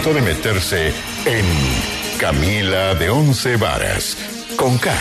momento de meterse en Camila de Once Varas, con K.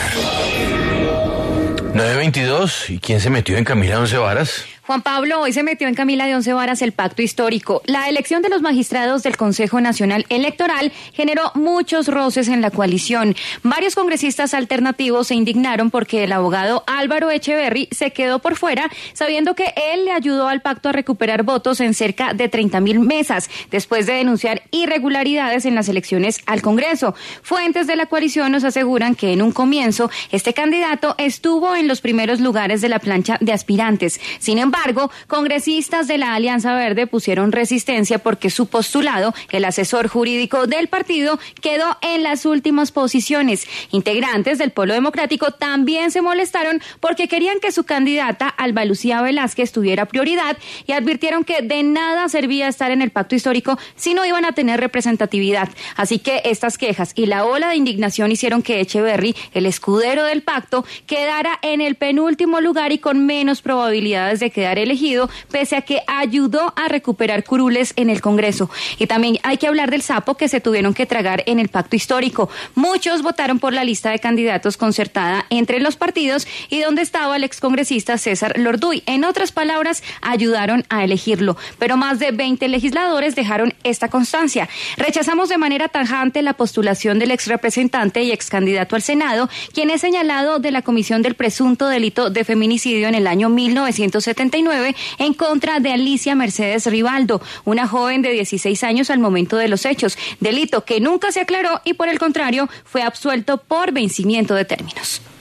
9:22, ¿y quién se metió en Camila de Once Varas? Juan Pablo, hoy se metió en Camila de Once Varas el pacto histórico. La elección de los magistrados del Consejo Nacional Electoral generó muchos roces en la coalición. Varios congresistas alternativos se indignaron porque el abogado Álvaro Echeverry se quedó por fuera, sabiendo que él le ayudó al pacto a recuperar votos en cerca de 30.000 mesas, después de denunciar irregularidades en las elecciones al Congreso. Fuentes de la coalición nos aseguran que en un comienzo este candidato estuvo en los primeros lugares de la plancha de aspirantes. Sin embargo, congresistas de la Alianza Verde pusieron resistencia porque su postulado, el asesor jurídico del partido, quedó en las últimas posiciones. Integrantes del Polo Democrático también se molestaron porque querían que su candidata, Alba Lucía Velázquez, tuviera prioridad y advirtieron que de nada servía estar en el pacto histórico si no iban a tener representatividad. Así que estas quejas y la ola de indignación hicieron que Echeverry, el escudero del pacto, quedara en el penúltimo lugar y con menos probabilidades de quedar elegido, pese a que ayudó a recuperar curules en el Congreso. Y también hay que hablar del sapo que se tuvieron que tragar en el pacto histórico. Muchos votaron por la lista de candidatos concertada entre los partidos y donde estaba el excongresista César Lorduy. En otras palabras, ayudaron a elegirlo. Pero más de 20 legisladores dejaron esta constancia. Rechazamos de manera tajante la postulación del exrepresentante y excandidato al Senado, quien es señalado de la comisión del presunto delito de feminicidio en el año 1979 en contra de Alicia Mercedes Rivaldo, una joven de 16 años al momento de los hechos, delito que nunca se aclaró y por el contrario fue absuelto por vencimiento de términos.